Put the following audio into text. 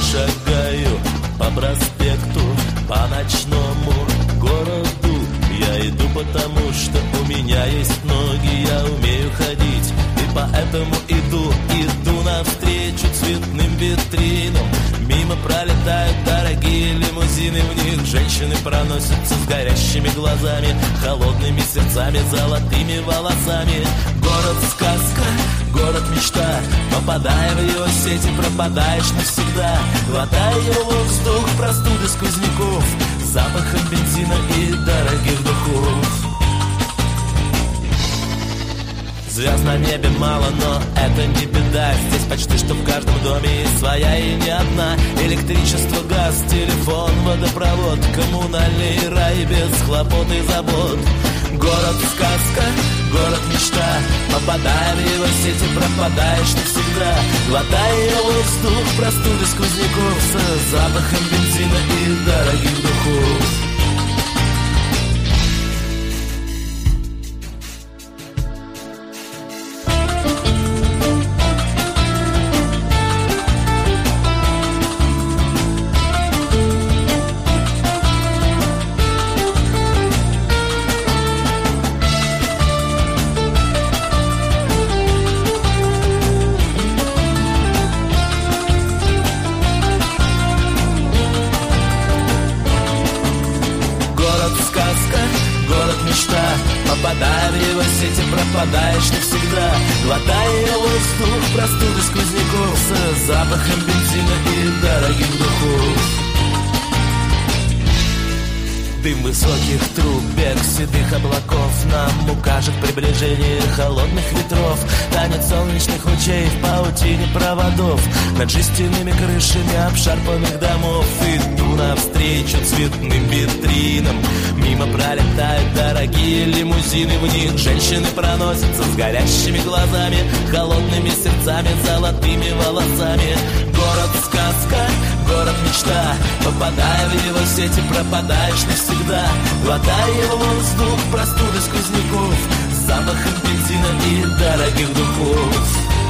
шагаю по проспекту, по ночному городу. Я иду потому, что у меня есть ноги, я умею ходить, и поэтому иду навстречу цветным витринам. Мимо пролетают дорогие лимузины, в них женщины проносятся с горящими глазами, холодными сердцами, золотыми волосами. Город-сказка, город-мечта, попадая в его сети, пропадаешь навсегда. Глотая его воздух, простуды сквозняков, запахом бензина и дорогих духов. Звезд на небе мало, но это не беда. Здесь почти что в каждом доме есть своя и не одна. Электричество, газ, телефон, водопровод, коммунальный рай без хлопот и забот. Город-сказка, город-мечта, попадая в его сети, пропадаешь навсегда. Глотая воздух, простуды сквозняков, с запахом бензина и дорогих духов. Попадая в его сети, пропадаешь навсегда. Глотая воздух, простуды сквозняков, с запахом бензина и дорогих духов. Дым высоких труб, бег седых облаков нам укажет приближение холодных ветров. Танец солнечных лучей в паутине проводов над жестяными крышами обшарпанных домов. Иду навстречу цветным витринам, мимо пролетают дорогие лимузины, в них женщины проносятся с горящими глазами, холодными сердцами, золотыми волосами. Город-сказка, город-мечта, попадая в его сети, пропадаешь навсегда. Глотая воздух, простуды сквозняков, с запахом бензина и дорогих духов.